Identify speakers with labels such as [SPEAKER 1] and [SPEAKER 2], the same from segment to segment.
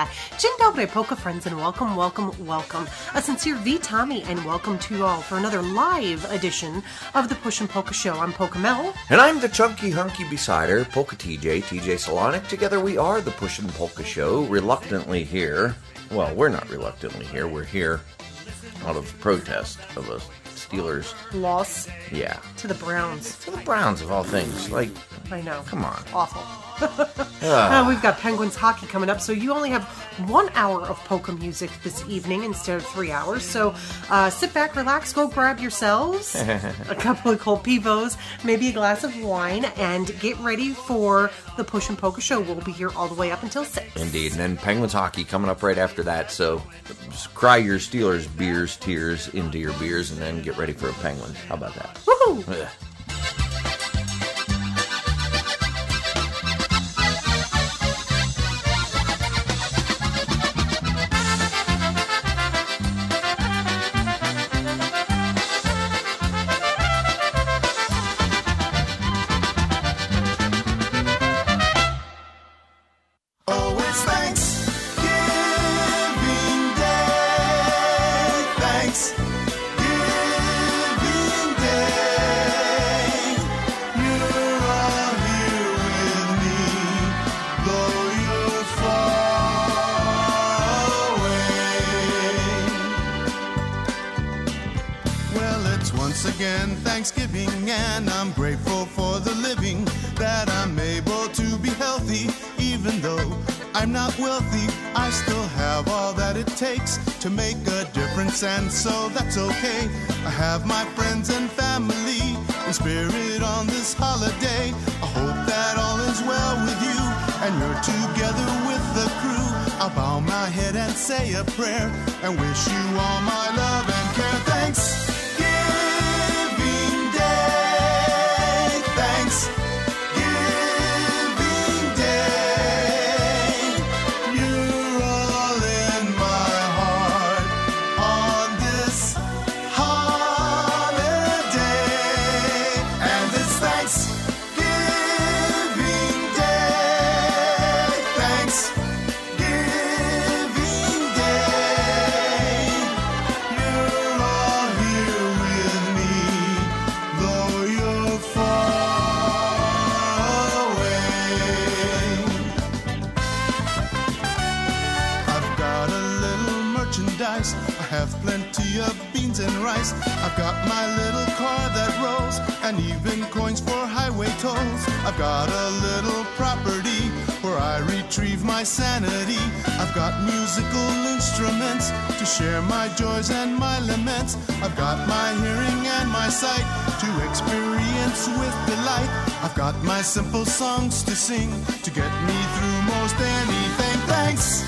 [SPEAKER 1] Dzień dobry, polka friends, and welcome, welcome, welcome. A sincere V. Tommy, and welcome to you all for another live edition of the Push and Polka Show. I'm Polka Mel.
[SPEAKER 2] And I'm the chunky, hunky besider, Polka TJ Solonic. Together we are the Push and Polka Show, reluctantly here. Well, we're not reluctantly here. We're here out of protest of a Steelers
[SPEAKER 1] Loss.
[SPEAKER 2] Yeah.
[SPEAKER 1] To the Browns.
[SPEAKER 2] To the Browns, of all things. Like,
[SPEAKER 1] I know.
[SPEAKER 2] Come on.
[SPEAKER 1] Awful. We've got Penguins hockey coming up, so you only have 1 hour of polka music this evening instead of 3 hours. So sit back, relax, go grab yourselves a couple of cold pivos, maybe a glass of wine, and get ready for the Push and Polka Show. We'll be here all the way up until 6.
[SPEAKER 2] Indeed, and then Penguins hockey coming up right after that. So just cry your Steelers beers, tears into your beers, and then get ready for a Penguins. How about that?
[SPEAKER 1] Woohoo!
[SPEAKER 2] Yeah.
[SPEAKER 3] Thanksgiving, and I'm grateful for the living, that I'm able to be healthy. Even though I'm not wealthy, I still have all that it takes to make a difference, and so that's okay. I have my friends and family in spirit on this holiday. I hope that all is well with you, and you're together with the crew. I'll bow my head and say a prayer, and wish you all my love and care. Thanks. I have plenty of beans and rice. I've got my little car that rolls, and even coins for highway tolls. I've got a little property where I retrieve my sanity. I've got musical instruments to share my joys and my laments. I've got my hearing and my sight to experience with delight. I've got my simple songs to sing to get me through most anything. Thanks.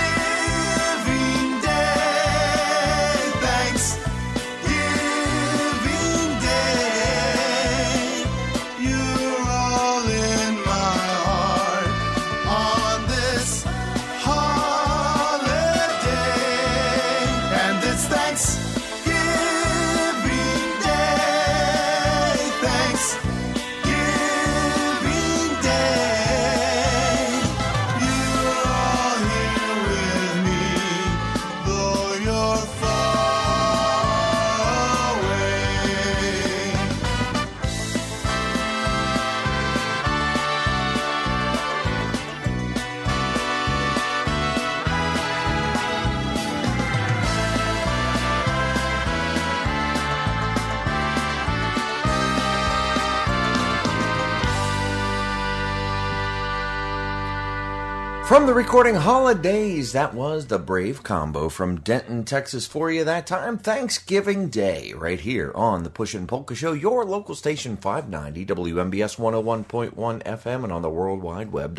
[SPEAKER 2] From the recording Holidays, that was the Brave Combo from Denton, Texas for you that time. Thanksgiving Day, right here on the Push and Polka Show, your local station 590, WMBS 101.1 FM, and on the World Wide Web,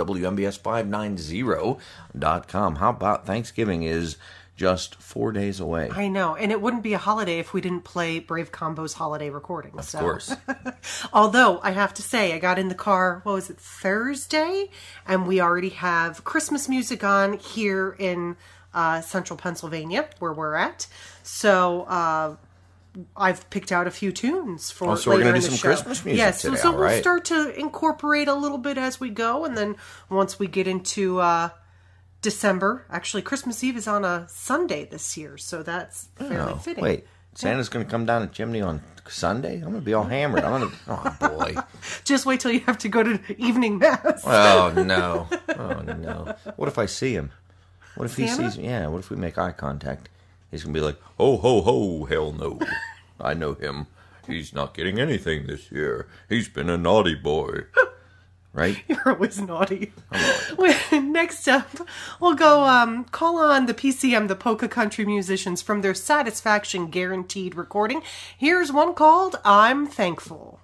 [SPEAKER 2] WMBS590.com. How about Thanksgiving is just 4 days away?
[SPEAKER 1] I know, and it wouldn't be a holiday if we didn't play Brave Combo's holiday recordings.
[SPEAKER 2] Of course.
[SPEAKER 1] Although, I have to say, I got in the car, what was it, Thursday? And we already have Christmas music on here in central Pennsylvania, where we're at. So, I've picked out a few tunes for
[SPEAKER 2] so we're
[SPEAKER 1] later
[SPEAKER 2] going
[SPEAKER 1] in
[SPEAKER 2] to do
[SPEAKER 1] the
[SPEAKER 2] some
[SPEAKER 1] show.
[SPEAKER 2] Christmas music
[SPEAKER 1] yes,
[SPEAKER 2] today,
[SPEAKER 1] so
[SPEAKER 2] all
[SPEAKER 1] we'll
[SPEAKER 2] right.
[SPEAKER 1] start to incorporate a little bit as we go, and then once we get into December. Actually, Christmas Eve is on a Sunday this year, so that's fairly fitting.
[SPEAKER 2] Wait, Santa's going to come down the chimney on Sunday? I'm going to be all hammered. Oh, boy.
[SPEAKER 1] Just wait till you have to go to evening mass.
[SPEAKER 2] Oh, no. Oh, no. What if I see him? What if
[SPEAKER 1] Santa?
[SPEAKER 2] he sees me? Yeah, what if we make eye contact? He's going to be like, ho, ho, ho, hell no. I know him. He's not getting anything this year. He's been a naughty boy. Right?
[SPEAKER 1] You're always naughty. Next up, we'll go call on the PCM, the Polka Country Musicians, from their Satisfaction Guaranteed recording. Here's one called I'm Thankful.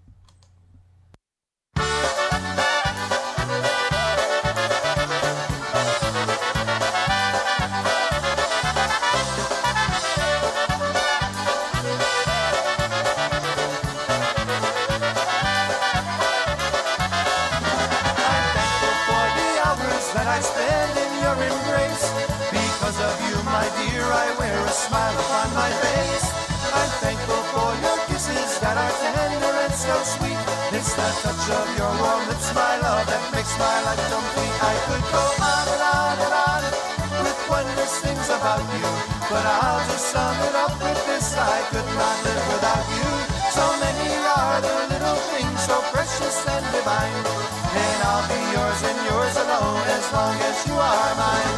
[SPEAKER 3] I spend in your embrace. Because of you, my dear, I wear a smile upon my face. I'm thankful for your kisses that are tender and so sweet. It's the touch of your warm lips, my love, that makes my life complete. I could go on and on and on with wondrous things about you, but I'll just sum it up with this: I could not live without you. So many are the little things so precious and divine, and I'll be yours and yours alone as long as you are mine.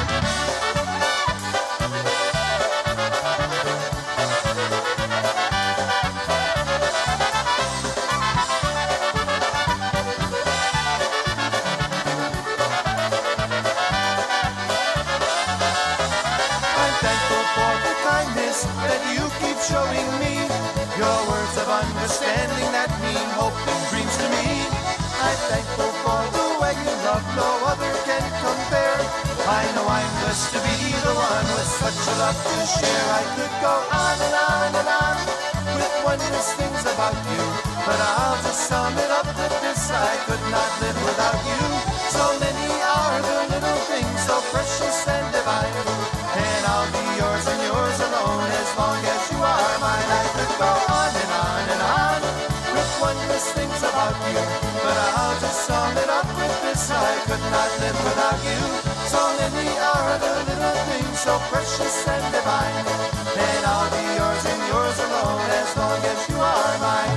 [SPEAKER 3] I'm thankful for the kindness that you keep showing me, your words of understanding that mean hope and dreams to me. I'm thankful for the way you love, no other can compare. I know I'm blessed to be the one with such a love to share. I could go on and on and on with wondrous things about you, but I'll just sum it up with this: I could not live without you. So many are the little things so precious and divine, and I'll be yours and yours alone as long as you are mine. I could go on and on and on with wondrous things about you, but I'll just sum it up with this: I could not live without you. So many are the little things so precious and divine, and I'll be yours and yours alone as long as you are mine.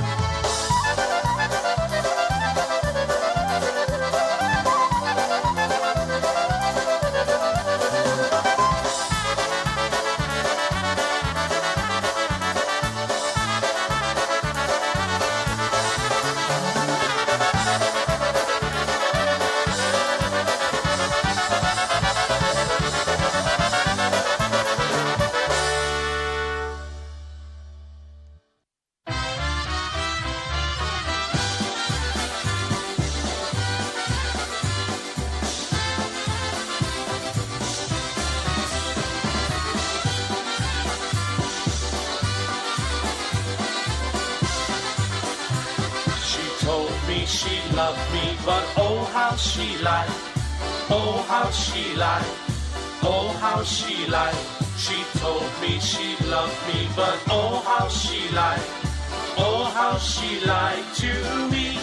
[SPEAKER 4] She loved me, but oh how she lied, oh how she lied, oh how she lied. She told me she loved me, but oh how she lied, oh how she lied to me.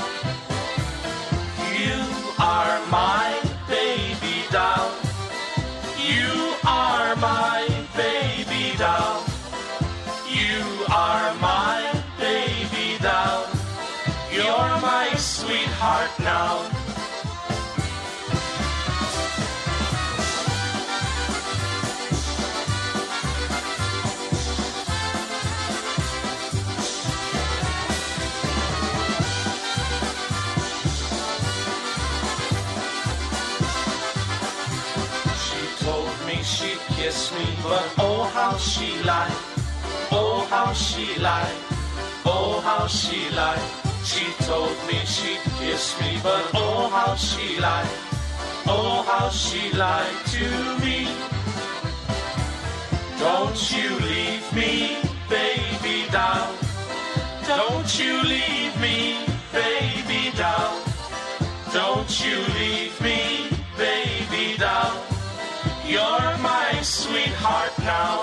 [SPEAKER 4] You are my baby doll, you are my baby doll, you are my baby doll. You're my sweetheart now. She told me she'd kiss me, but oh how she lied, oh how she lied, oh how she lied. She told me she'd kiss me, but oh how she lied, oh how she lied to me. Don't you leave me, baby doll, don't you leave me, baby doll, don't you leave me, baby doll. You're my sweetheart now.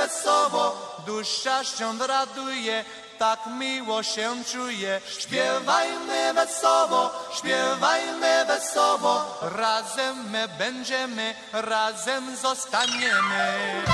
[SPEAKER 3] wesoło, dusza się raduje, tak miło się czuje. Śpiewajmy wesoło, razem my będziemy, razem zostaniemy.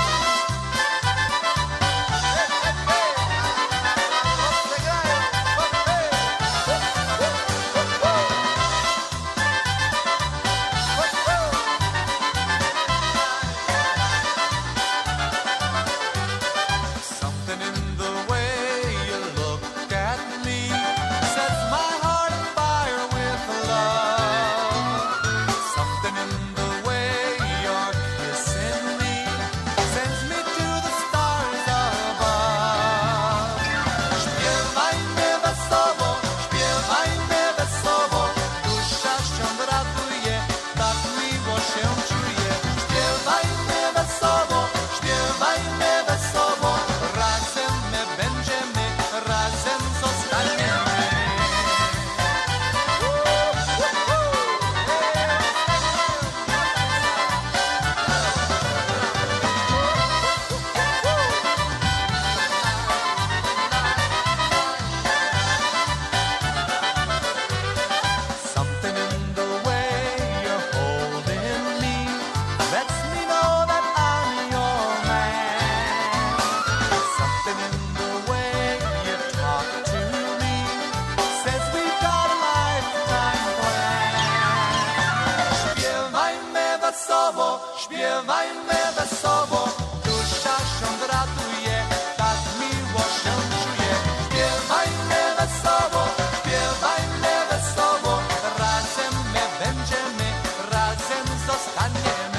[SPEAKER 3] Śpiewajmy wesoło, dusza się raduje, tak miło się czuje. Śpiewajmy wesoło, razem my będziemy, razem zostaniemy.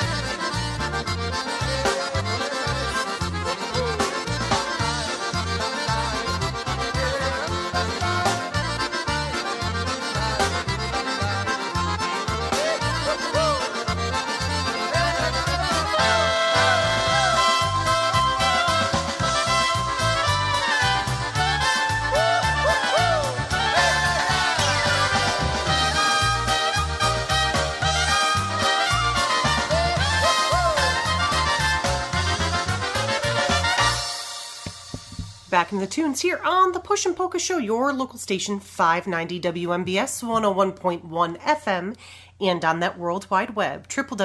[SPEAKER 1] Back in the tunes here on the Push and Polka Show, your local station, 590 WMBS 101.1 FM, and on that World Wide Web,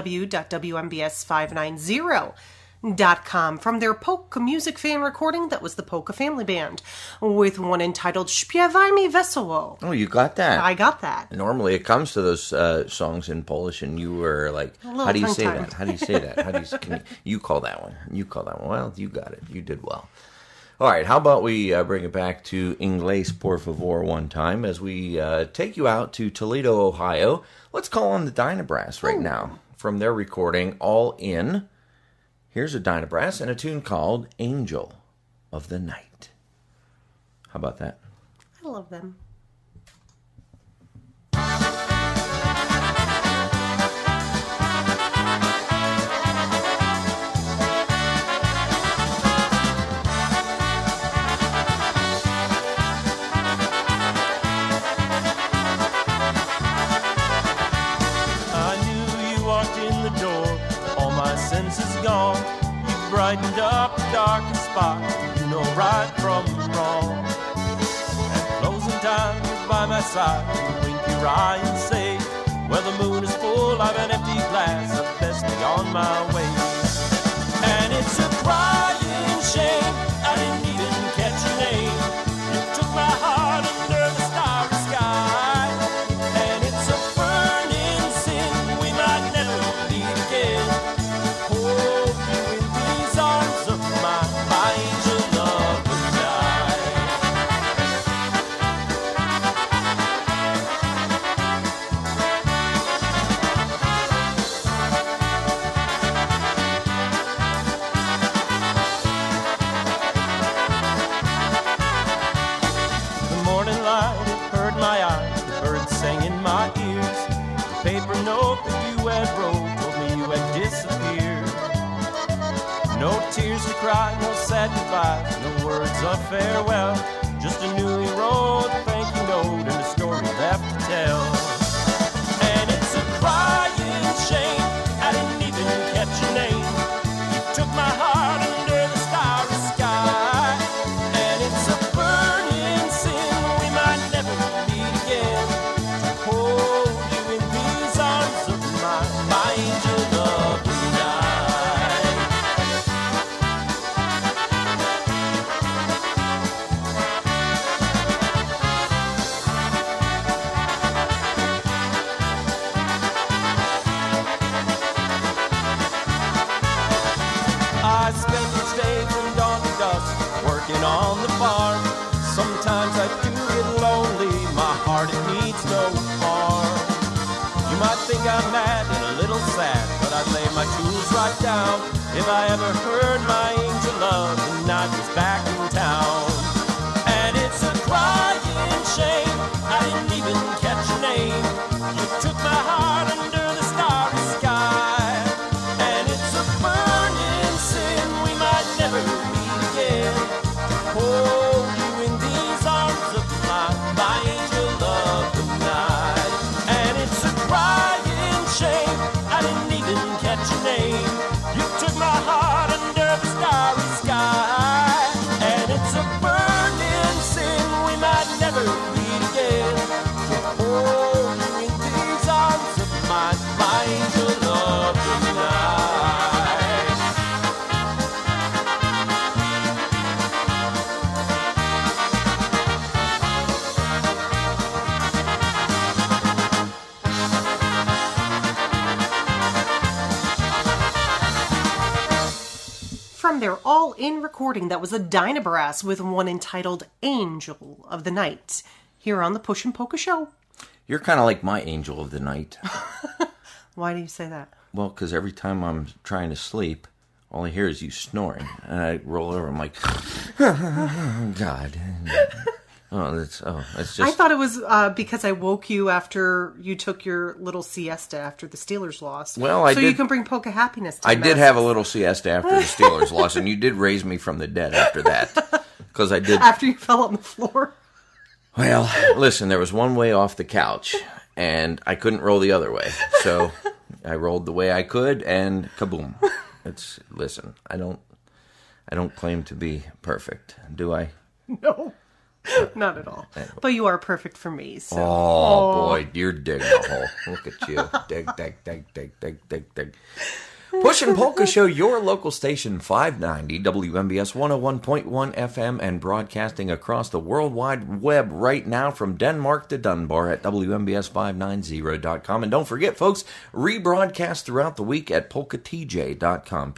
[SPEAKER 1] www.wmbs590.com. From their polka music fan recording, that was the Polka Family Band, with one entitled Śpiewajmy Wesoło.
[SPEAKER 2] Oh, you got that?
[SPEAKER 1] I got that.
[SPEAKER 2] Normally it comes to those songs in Polish, and you were like, how do you say that? How do you say that? You call that one. You call that one. Well, you got it. You did well. All right, how about we bring it back to Inglés, por favor, one time as we take you out to Toledo, Ohio. Let's call on the Dynabrass right now from their recording, All In. Here's a Dynabrass and a tune called Angel of the Night. How about that?
[SPEAKER 1] I love them.
[SPEAKER 5] Gone. You brightened up the darkest spot, you know right from wrong. And closing time is by my side, you wink your eye and say, well, the moon is full, I've an empty glass, I best be on my way. And it's a crying shame, I didn't even catch your name. You took my heart under the starry sky. And it's a burning sin, we might never meet again. Paper note that you had wrote told me you had disappeared. No tears to cry, no sad goodbyes, no words of farewell. Just a newly wrote thank you note and a story left to tell. And it's a crying shame, I didn't even catch your name. You took my heart under the I do get lonely, my heart it needs no harm. You might think I'm mad and a little sad, but I'd lay my tools right down if I ever heard my angel love and I was back in town. And it's a crying shame I didn't even catch your name. You took my heart under the starry sky, and it's a burning sin we might never meet again. Hold you in these arms of mine, my angel love tonight. And it's a crying shame I didn't even catch your name. You took my heart under the starry sky, and it's a burning sin we might never meet again. Hold you in these arms of mine, my angel love tonight.
[SPEAKER 1] From their all-in recording, that was a Dynabrass with one entitled Angel of the Night, here on the Push and Polka Show.
[SPEAKER 2] You're kind of like my angel of the night.
[SPEAKER 1] Why do you say that?
[SPEAKER 2] Well, because every time I'm trying to sleep, all I hear is you snoring. And I roll over, I'm like, oh, God. It's just...
[SPEAKER 1] I thought it was because I woke you after you took your little siesta after the Steelers lost.
[SPEAKER 2] Well,
[SPEAKER 1] so you can bring polka happiness to
[SPEAKER 2] I
[SPEAKER 1] the
[SPEAKER 2] did
[SPEAKER 1] masses.
[SPEAKER 2] have a little siesta after the Steelers lost, and you did raise me from the dead after that. Because I did...
[SPEAKER 1] After you fell on the floor.
[SPEAKER 2] Well, listen, there was one way off the couch, and I couldn't roll the other way. So I rolled the way I could, and kaboom. Listen, I don't claim to be perfect, do I?
[SPEAKER 1] No, not at all.
[SPEAKER 2] Anyway.
[SPEAKER 1] But you are perfect for me. So.
[SPEAKER 2] Oh, boy, you're digging a hole. Look at you. Dig. Push and Polka Show, your local station, 590 WMBS 101.1 FM, and broadcasting across the World Wide Web right now from Denmark to Dunbar at WMBS590.com. And don't forget, folks, rebroadcast throughout the week at polkatj.com,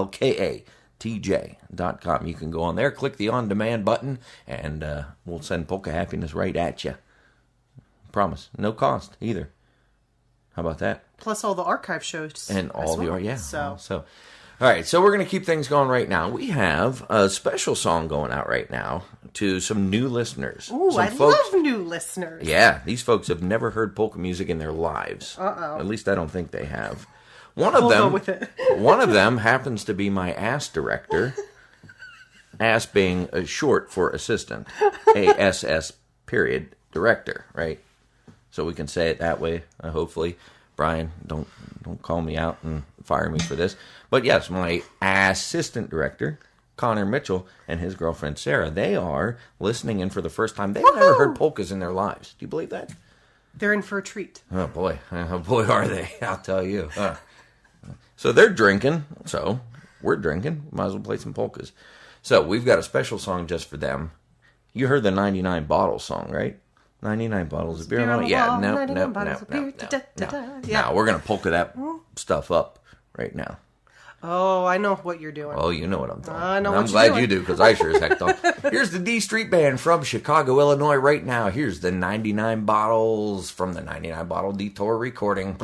[SPEAKER 2] POLKATJ.com. You can go on there, click the on-demand button, and we'll send polka happiness right at you. Promise. No cost either. How about that?
[SPEAKER 1] Plus all the archive shows.
[SPEAKER 2] And all the, yeah.
[SPEAKER 1] So,
[SPEAKER 2] all right, so we're going to keep things going right now. We have a special song going out right now to some new listeners.
[SPEAKER 1] ooh,
[SPEAKER 2] some
[SPEAKER 1] I
[SPEAKER 2] folks,
[SPEAKER 1] love new listeners.
[SPEAKER 2] Yeah, these folks have never heard polka music in their lives.
[SPEAKER 1] Uh-oh.
[SPEAKER 2] At least I don't think they have. One of
[SPEAKER 1] We'll
[SPEAKER 2] them,
[SPEAKER 1] go with it.
[SPEAKER 2] one of them happens to be my ASS director. ASS being a short for assistant. ASS period director, right? So we can say it that way, hopefully. Brian, don't call me out and fire me for this. But yes, my assistant director, Connor Mitchell, and his girlfriend, Sarah, they are listening in for the first time. They've never heard polkas in their lives. Do you believe that?
[SPEAKER 1] They're in for a treat.
[SPEAKER 2] Oh, boy, are they. I'll tell you. So they're drinking. So we're drinking. Might as well play some polkas. So we've got a special song just for them. You heard the 99 Bottles song, right? 99 bottles of beer on it. Yeah, no.
[SPEAKER 1] Yeah.
[SPEAKER 2] No, we're going to polka that stuff up right now.
[SPEAKER 1] Oh, I know what you're doing.
[SPEAKER 2] Oh, you know what I'm doing.
[SPEAKER 1] I know
[SPEAKER 2] and
[SPEAKER 1] what
[SPEAKER 2] I'm
[SPEAKER 1] you're
[SPEAKER 2] glad
[SPEAKER 1] doing.
[SPEAKER 2] you do, because I sure as heck don't. Here's the D Street Band from Chicago, Illinois right now. Here's the 99 Bottles from the 99 Bottle Detour recording.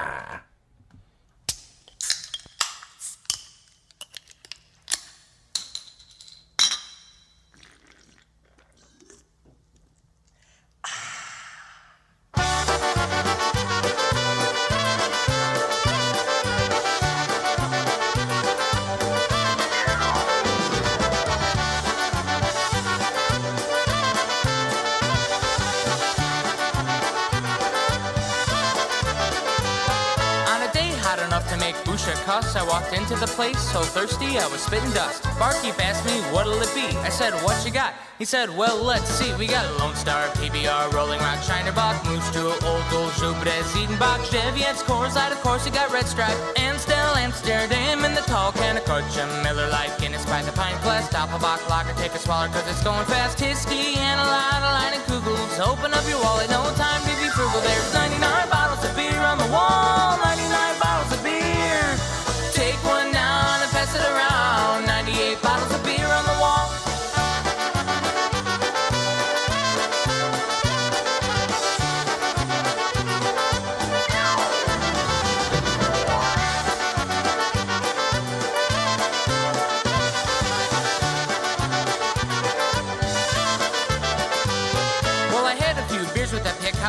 [SPEAKER 6] I walked into the place so thirsty I was spitting dust. Barkeep asked me what'll it be. I said, what you got? He said, well, let's see. We got Lone Star, PBR, Rolling Rock, Shinerbach, Moose Jewel, Old Gold, Jupiter, Ziedenbach, Cheviet's, Coors Light, of course you got Red Stripe, Amstel, Amsterdam, and the tall can of Korcha, Miller Lite, Guinness by the pint glass, Doppelbock, Lager, take a swaller cause it's going fast. Hiskey, and a line of Kugels. Open up your wallet, no time to be frugal. There's 99 bottles of beer on the wall, 99 bottles of beer. Take one down and pass it around. 98 bottles of beer on the wall.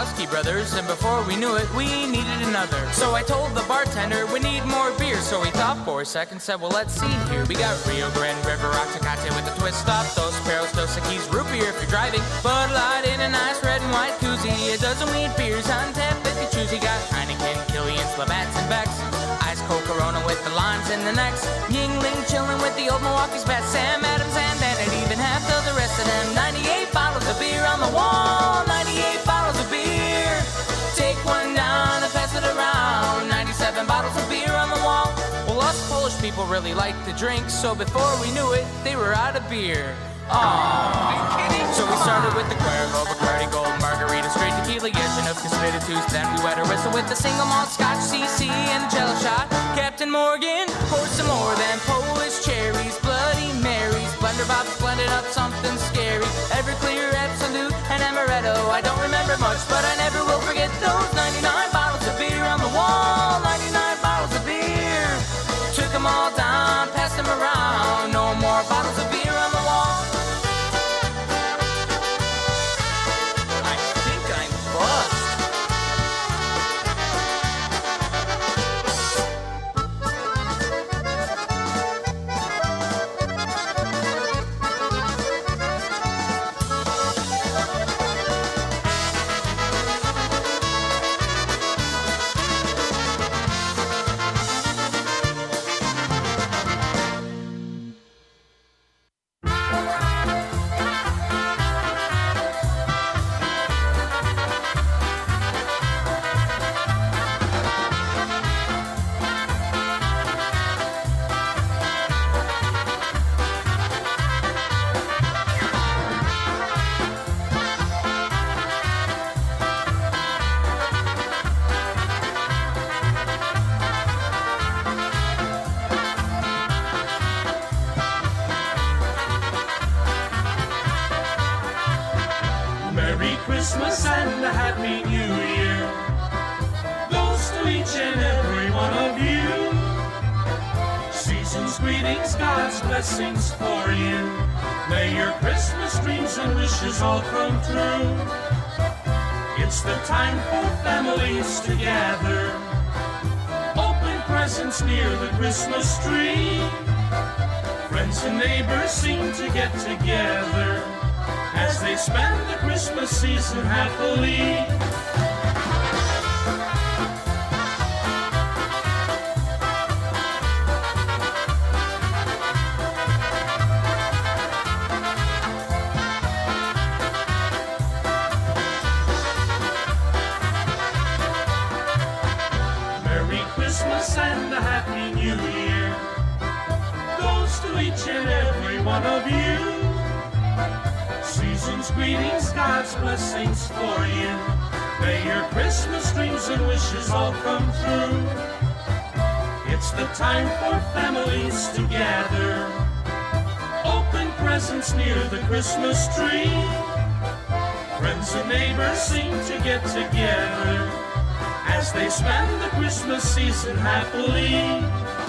[SPEAKER 6] Bukowski brothers, and before we knew it, we needed another. So I told the bartender we need more beer. So he thought for a second, said, well, let's see here. We got Rio Grande, River Rock, Tecate with a twist off, Dos Perros, Dos Equis, root beer if you're driving, Bud Light in a nice red and white koozie, a dozen wheat beers on tap if you choose. You got Heineken, Killian's, Labatt's, and Beck's, Ice Cold Corona with the limes and the necks, Yingling chilling with the old Milwaukee's best, Sam Adams, and then it even half of the rest of them. 98 bottles of beer on the wall, 98 bottles of beer. Take one down and pass it around. 97 bottles of beer on the wall. Well, us Polish people really like to drink, so before we knew it, they were out of beer. Aww. So we started with the Cuervo, Bacardi Gold, Margarita, straight tequila, Yezhinov, Spiritus. Then we wet a whistle with the single malt Scotch, CC, and a jello shot. Captain Morgan poured some more than Polish cherries, Bloody Marys, Blender Bob's blended up something scary. Everclear, Absolute, and Amaretto. I don't remember much, but I never will forget those 99 bottles of beer on the wall. 99 bottles of beer. Took them all down, passed them around. No more bottles of beer on the wall. I think I'm buzzed.
[SPEAKER 4] Merry Christmas and a Happy New Year goes to each and every one of you. Season's greetings, God's blessings for you. May your Christmas dreams and wishes all come true. It's the time for families to gather, open presents near the Christmas tree. Friends and neighbors seem to get together as they spend the Christmas season happily. Merry Christmas and a Happy New Year goes to each and every one of you. Season's greetings, God's blessings for you. May your Christmas dreams and wishes all come true. It's the time for families to gather, open presents near the Christmas tree. Friends and neighbors seem to get together as they spend the Christmas season happily.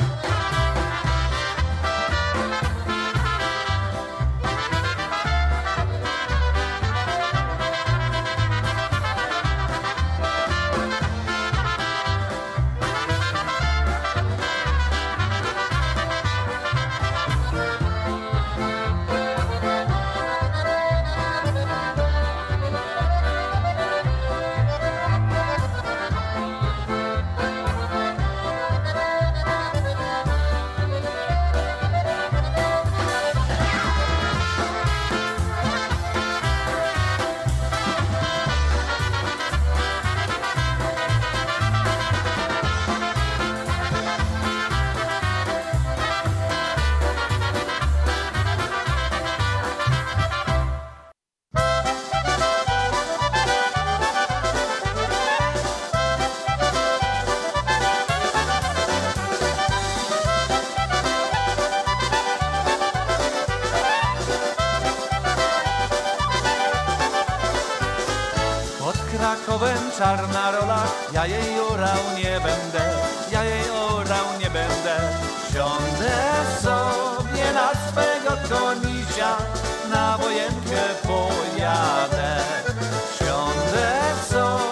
[SPEAKER 5] Krakowem czarna rola, ja jej orał nie będę, ja jej orał nie będę. Siądę sobie na swego konisia, na wojenkę pojadę. Siądę sobie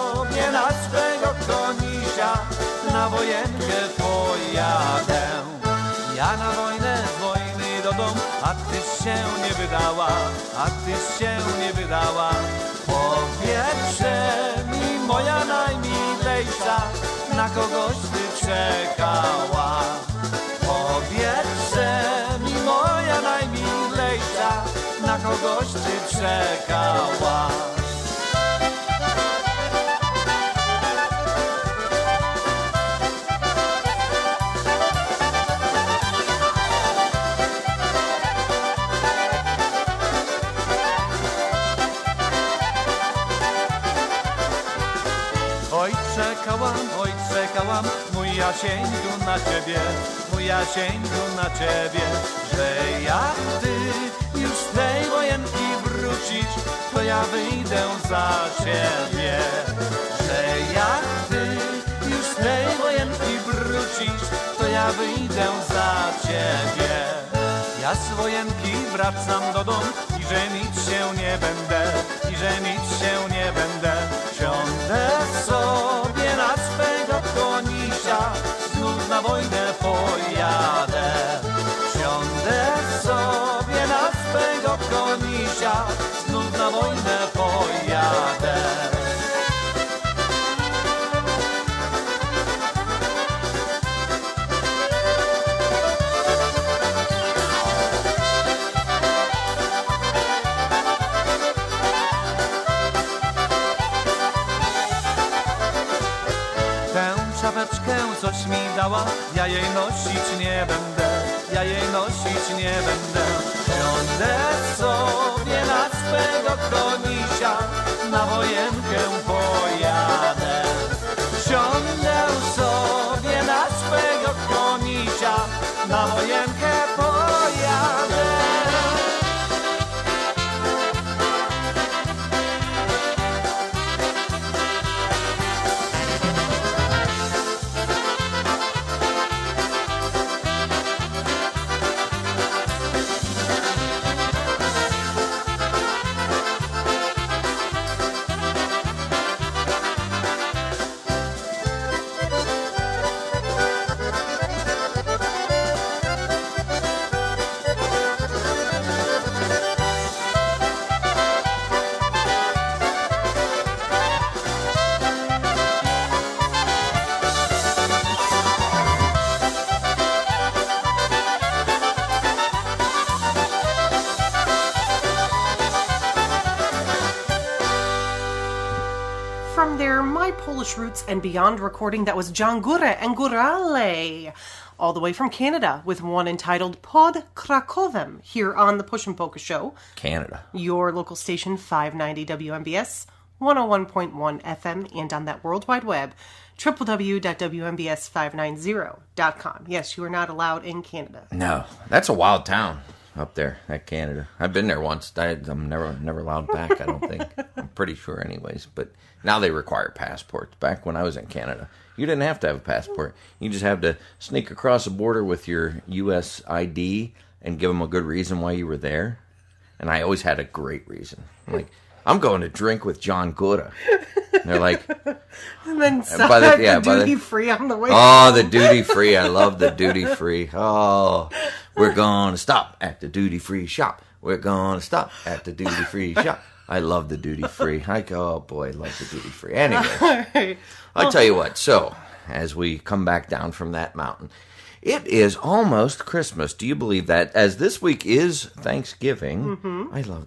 [SPEAKER 5] wydała, a tyś się nie wydała. Powiedzże mi, moja najmilejsza, na kogoś ty czekała. Powiedzże mi, moja najmilejsza, na kogoś ty czekała. Oj czekałam, mój Jasieńku na ciebie, mój Jasieńku na ciebie, że jak ty już z tej wojenki wrócisz, to ja wyjdę za ciebie. Że jak ty już z tej wojenki wrócisz, to ja wyjdę za ciebie. Ja z wojenki wracam do domu i żenić się nie będę, i żenić się nie będę. Siądę sobie na swego konisia, znów na wojnę pojadę. Siądę sobie na swego konisia, znów na wojnę pojadę. Coś mi dała, ja jej nosić nie będę, ja jej nosić nie będę. Siądę sobie na swego konisia, na wojenkę pojadę. Siądę sobie na swego konisia, na wojenkę pojadę.
[SPEAKER 1] Roots and Beyond recording, that was John Góra and Górale, all the way from Canada, with one entitled Pod Krakowem, here on the Push and Polka Show.
[SPEAKER 2] Canada.
[SPEAKER 1] Your local station, 590 WMBS, 101.1 FM, and on that World Wide Web, www.wmbs590.com. Yes, you are not allowed in Canada.
[SPEAKER 2] No, that's a wild town up there, that Canada. I've been there once. I'm never allowed back, I don't think. I'm pretty sure anyways, but now they require passports. Back when I was in Canada, you didn't have to have a passport. You just have to sneak across the border with your U.S. ID and give them a good reason why you were there. And I always had a great reason. I'm like, I'm going to drink with John Góra. And they're like...
[SPEAKER 1] And then the duty-free on the way.
[SPEAKER 2] Oh, the duty-free. I love the duty-free. Oh, we're going to stop at the duty-free shop. We're going to stop at the duty-free shop. I love the duty-free. Oh, boy, I love the duty-free. Anyway, I'll tell you what. So, as we come back down from that mountain, it is almost Christmas. Do you believe that? As this week is Thanksgiving,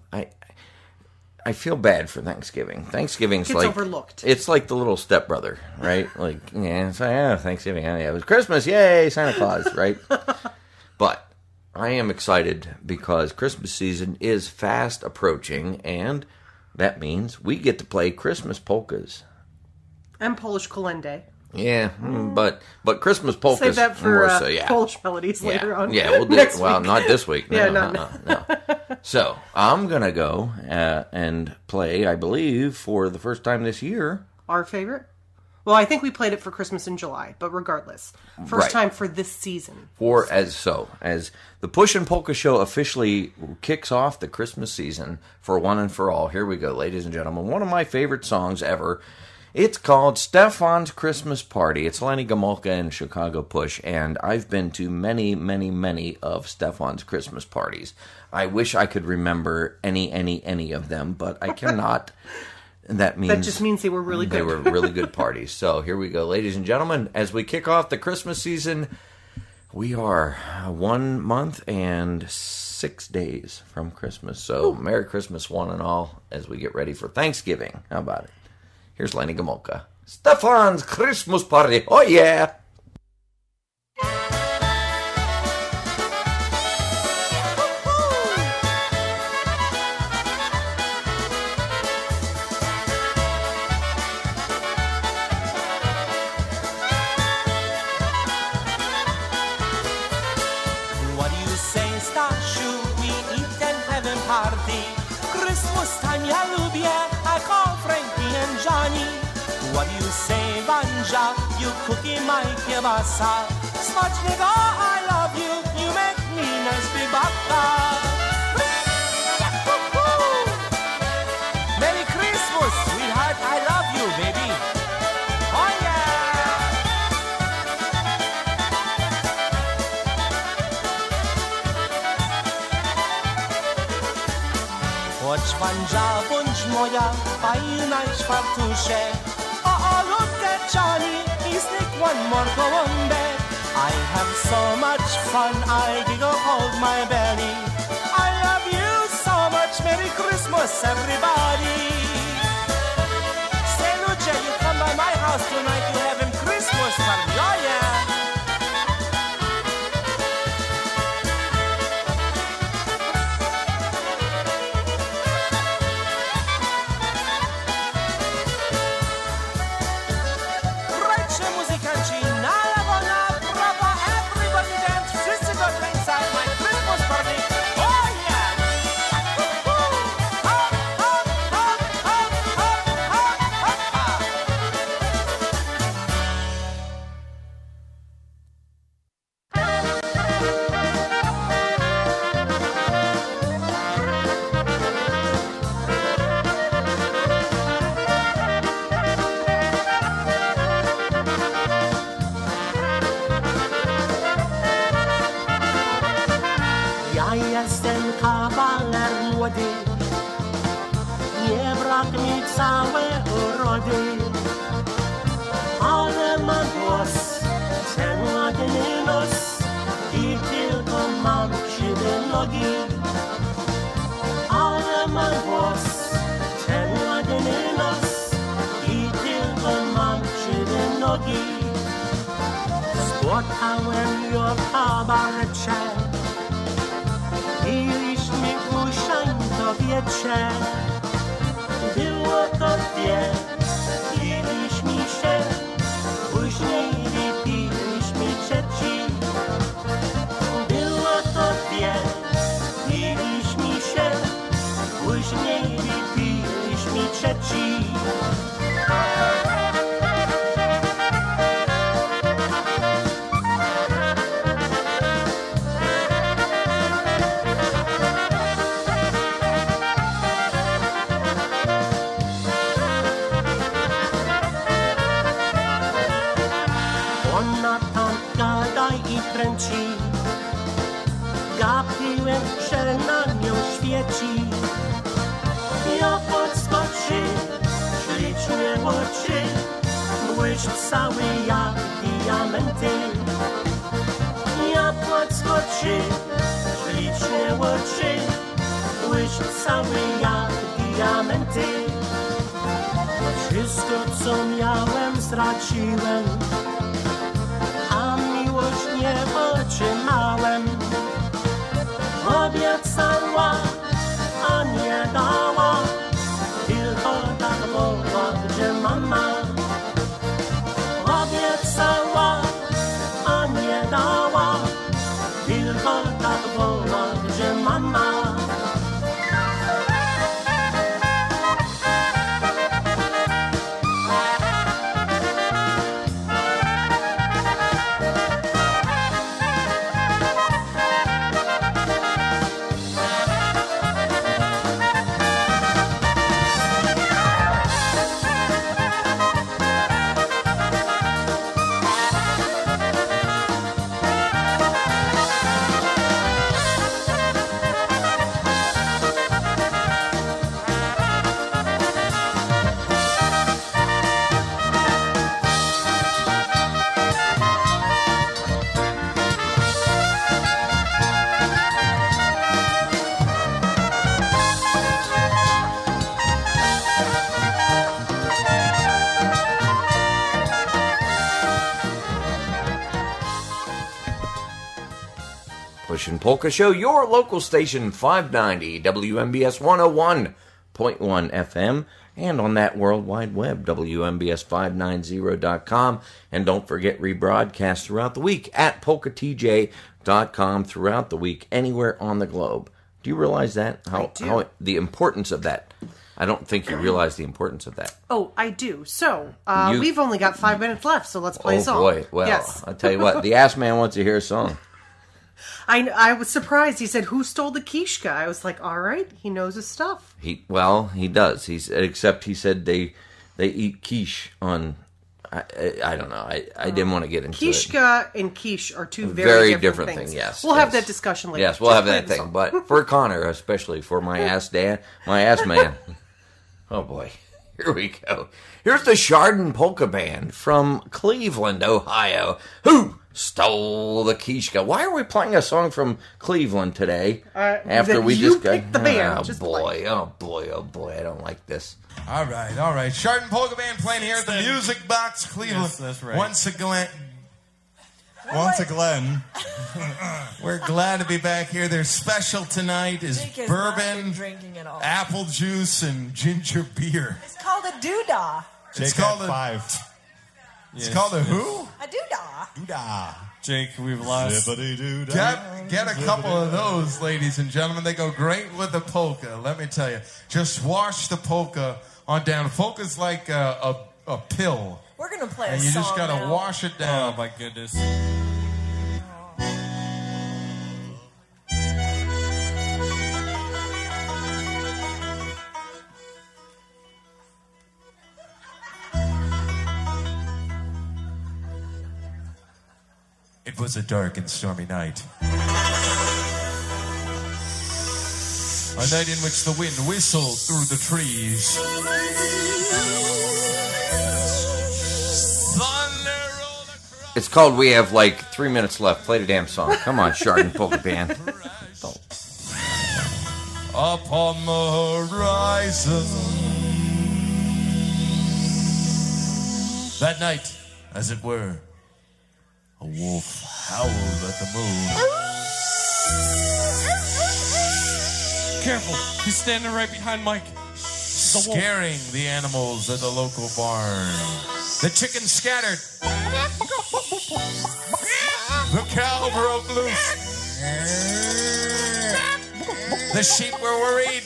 [SPEAKER 2] I feel bad for Thanksgiving. Thanksgiving's
[SPEAKER 1] it's
[SPEAKER 2] like
[SPEAKER 1] overlooked.
[SPEAKER 2] It's like the little stepbrother, right? Like, yeah, it's like, yeah, Thanksgiving. Yeah, it was Christmas. Yay, Santa Claus, right? But I am excited because Christmas season is fast approaching, and that means we get to play Christmas polkas.
[SPEAKER 1] And Polish kolędy.
[SPEAKER 2] Yeah, but Christmas polkas.
[SPEAKER 1] Save that for
[SPEAKER 2] more so, yeah.
[SPEAKER 1] Polish melodies later on.
[SPEAKER 2] Yeah, we'll do it. Well, not this week. No, no. So I'm going to go and play, I believe, for the first time this year.
[SPEAKER 1] Our favorite? Well, I think we played it for Christmas in July, but regardless. First time for this season.
[SPEAKER 2] As the Push and Polka Show officially kicks off the Christmas season for one and for all. Here we go, ladies and gentlemen. One of my favorite songs ever. It's called Stefan's Christmas Party. It's Lenny Gomulka and Chicago Push, and I've been to many, many, many of Stefan's Christmas parties. I wish I could remember any of them, but I cannot. That
[SPEAKER 1] just means they were really good.
[SPEAKER 2] They were really good parties. So here we go, ladies and gentlemen. As we kick off the Christmas season, we are 1 month and 6 days from Christmas. So Merry Christmas, one and all, as we get ready for Thanksgiving. How about it? Here's Lenny Gomulka. Stefan's Christmas Party. Oh, yeah.
[SPEAKER 5] What do you say, Stashu? We eat and have a party. Christmas time, ja lubię. I call Frankie and Johnny. What do you say, Vanja? You cookie my kielbasa. Smacznego, I love you. You make me nice big baka. Merry Christmas, sweetheart. I love you, baby. Oh yeah. Chodź Vanja, bądź moja fajna czwartusze. Look at Johnny, he's like one more go on bed. I have so much fun, I giggle hold my belly. I love you so much, Merry Christmas everybody. Say Lucia, you come by my house tonight, you having Christmas party, oh yeah. Jestem kawaler młody, nie brak mi całej urody, ale mam głos, ten ładny nos i tylko mam krzywe nogi. Ale mam głos, ten ładny nos i tylko mam krzywe nogi. Spotkałem ją w kabarecie, mieliśmy usiąść do wietrze. Było to dwie, piliśmy się, później wypiliśmy trzeci. Było to dwie, piliśmy się, później wypiliśmy trzeci. Gapiłem, że na nią świeci. Ja podskoczy, ślicznie oczy, błyszcz cały jak diamenty. Ja podskoczy, ślicznie oczy, błyszcz cały jak diamenty. Wszystko co miałem straciłem, a miłość nie otrzymałem. Obiecała, a nie dała, tylko tak woła, że mama. Obiecała, a nie dała, tylko tak woła, że mama.
[SPEAKER 2] Pushin' Polka Show, your local station, 590 WMBS 101.1 FM, and on that World Wide Web, WMBS590.com. And don't forget, rebroadcast throughout the week at polkatj.com throughout the week, anywhere on the globe. Do you realize that? How the importance of that? I don't think you realize the importance of that.
[SPEAKER 1] Oh, I do. So, we've only got 5 minutes left, so let's play a song.
[SPEAKER 2] Oh, boy. Well, yes. I'll tell you what. The Ass Man wants to hear a song.
[SPEAKER 1] I was surprised. He said, "Who stole the quiche?" I was like, all right, he knows his stuff.
[SPEAKER 2] He does. Except he said they eat quiche on... I don't know. I didn't want to get into it.
[SPEAKER 1] Quiche and quiche are two very different things.
[SPEAKER 2] Yes.
[SPEAKER 1] We'll have that discussion later.
[SPEAKER 2] Yes, we'll have that thing. But for Connor, especially for my ass man. Oh boy. Here we go. Here's the Chardon Polka Band from Cleveland, Ohio. Who stole the quiche? Why are we playing a song from Cleveland today? After we just
[SPEAKER 1] picked the band.
[SPEAKER 2] Oh boy. I don't like this.
[SPEAKER 7] All right. Chardon Polka Band playing here at the Music Box, Cleveland.
[SPEAKER 8] Yes, that's right.
[SPEAKER 7] Once again, we're glad to be back here. Their special tonight is bourbon, apple juice, and ginger beer.
[SPEAKER 9] It's called a doodah.
[SPEAKER 7] It's called a who?
[SPEAKER 9] A doodah.
[SPEAKER 7] Doodah.
[SPEAKER 8] Jake, we've lost.
[SPEAKER 7] Get a couple of those, ladies and gentlemen. They go great with the polka. Let me tell you. Just wash the polka on down. Polka's like a pill.
[SPEAKER 9] We're gonna play
[SPEAKER 7] and
[SPEAKER 9] a
[SPEAKER 7] you
[SPEAKER 9] song
[SPEAKER 7] just gotta
[SPEAKER 9] now.
[SPEAKER 7] wash it down.
[SPEAKER 8] Oh my goodness.
[SPEAKER 7] It was a dark and stormy night. A night in which the wind whistled through the trees.
[SPEAKER 2] It's called We Have Like 3 minutes left. Play the damn song. Come on, Chardon Polka Band.
[SPEAKER 7] Upon the horizon. That night, as it were, a wolf howled at the moon.
[SPEAKER 8] Careful, he's standing right behind Mike.
[SPEAKER 7] Scaring the animals at the local barn. The chickens scattered. The cow broke loose. The sheep were worried.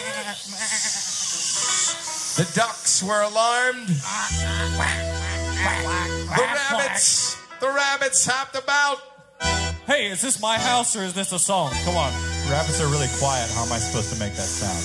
[SPEAKER 7] The ducks were alarmed. The rabbits hopped about.
[SPEAKER 8] Hey, is this my house or is this a song? Come on.
[SPEAKER 10] Rabbits are really quiet. How am I supposed to make that sound?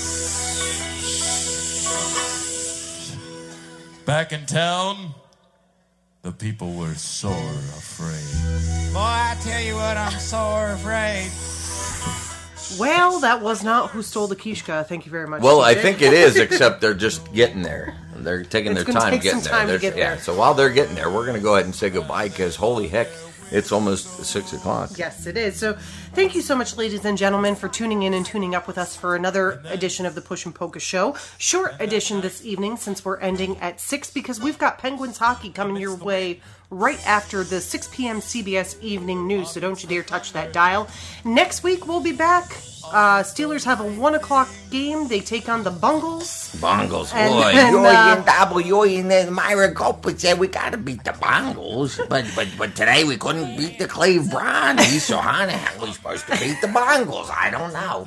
[SPEAKER 7] Back in town, the people were sore afraid.
[SPEAKER 10] Boy, I tell you what, I'm sore afraid.
[SPEAKER 1] Well, that was not Who Stole the Quiche. Thank you very much.
[SPEAKER 2] Well, I
[SPEAKER 1] TJ.
[SPEAKER 2] think it is, except they're just getting there. They're taking their time getting there. Yeah, so while they're getting there, we're going to go ahead and say goodbye because, holy heck, it's almost 6 o'clock.
[SPEAKER 1] Yes, it is. So thank you so much, ladies and gentlemen, for tuning in and tuning up with us for another edition of the Pushin' Polka Show. Short edition this evening since we're ending at 6 because we've got Penguins hockey coming your way right after the 6 p.m. CBS Evening News, so don't you dare touch that dial. Next week, we'll be back. Steelers have a 1 o'clock game. They take on the Bungles.
[SPEAKER 2] Bungles,
[SPEAKER 1] And
[SPEAKER 2] boy.
[SPEAKER 1] then,
[SPEAKER 2] Joey and Myra Copa said we got to beat the Bungles. But today we couldn't beat the Cleve Brownies, so how the hell are we supposed to beat the Bungles? I don't know.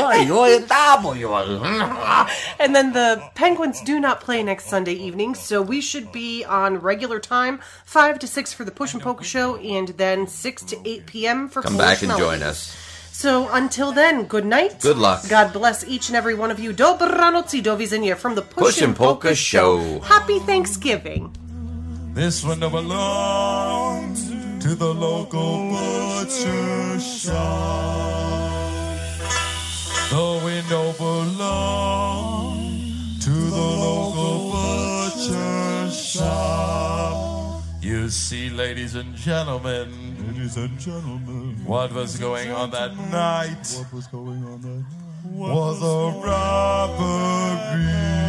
[SPEAKER 1] And then the Penguins do not play next Sunday evening, so we should be on regular time, 5 to 6 for the Pushin' Polka Show, and then 6 to 8 p.m. for
[SPEAKER 2] Come back and
[SPEAKER 1] Melodies.
[SPEAKER 2] join us.
[SPEAKER 1] So until then, good night.
[SPEAKER 2] Good luck.
[SPEAKER 1] God bless each and every one of you. Dobranoc do widzenia from the Pushin' Polka Show. Happy Thanksgiving.
[SPEAKER 7] This one belongs to the local butcher shop. The window belongs to the local butcher shop. You see, ladies and gentlemen, what was going on that night? Was a robbery.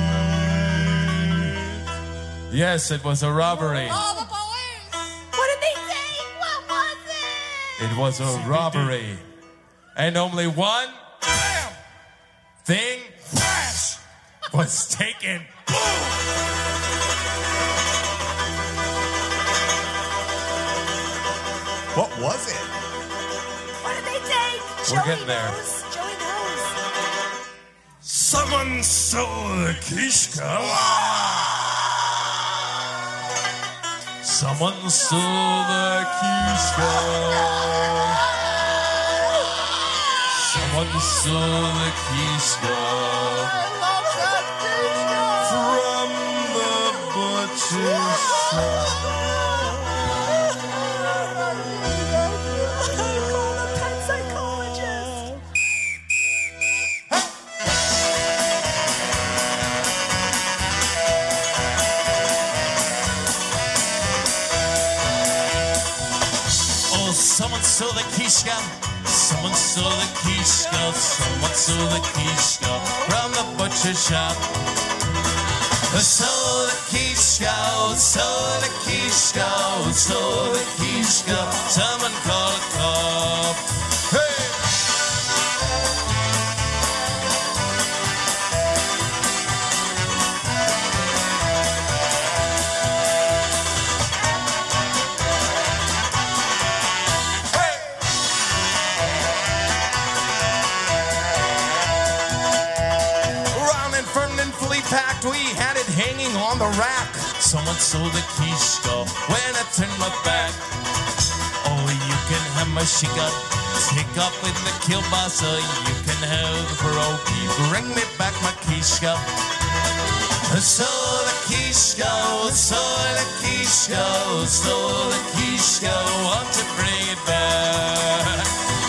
[SPEAKER 7] Yes, it was a robbery.
[SPEAKER 9] Oh, the police! What did they say? What was it?
[SPEAKER 7] It was a robbery. And only one thing was taken.
[SPEAKER 11] What was it?
[SPEAKER 9] What did they take?
[SPEAKER 7] We're getting there.
[SPEAKER 9] Joey knows.
[SPEAKER 7] Someone stole the Kishka. Someone stole the Kishka. Someone stole the Kishka. From the butcher's shop. Someone stole the Kishka. Someone stole the Kishka. Someone stole the Kishka from the butcher shop. Stole the Kishka. Stole the Kishka. Stole the Kishka. Someone call a cop. Hey! Packed, we had it hanging on the rack. Someone stole the Kishka when I turned my back. Oh, you can have my shika, take up with the kielbasa. You can have the pierogi, bring me back my Kishka. Stole the Kishka, stole the Kishka, stole the Kishka, want to bring it back.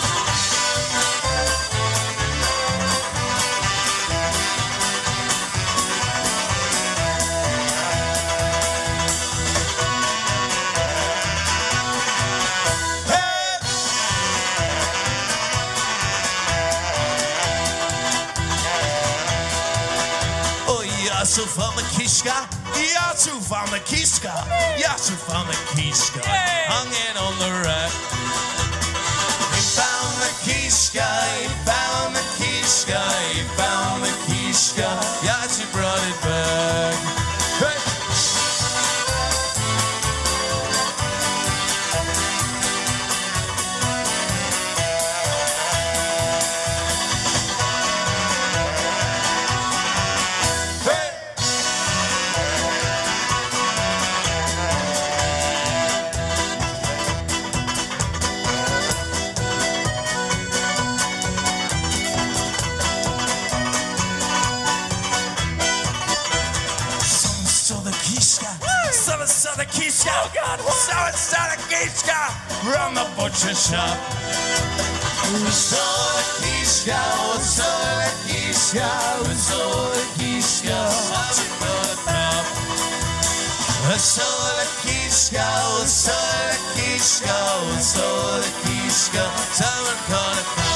[SPEAKER 7] Yasu found the Kishka, Yasu found the Kishka, Yasu found the Kishka, hung it on the rack. He found the Kishka, he found the Kishka, he found the Kishka, Yasu brought it back. Hey! Stole the Kishka, oh God, someone stole the Kishka from the butcher shop. Stole the Kishka, stole the Kishka, stole the Kishka, someone brought it up. Stole the Kishka, stole the Kishka, stole the Kishka, someone called it up.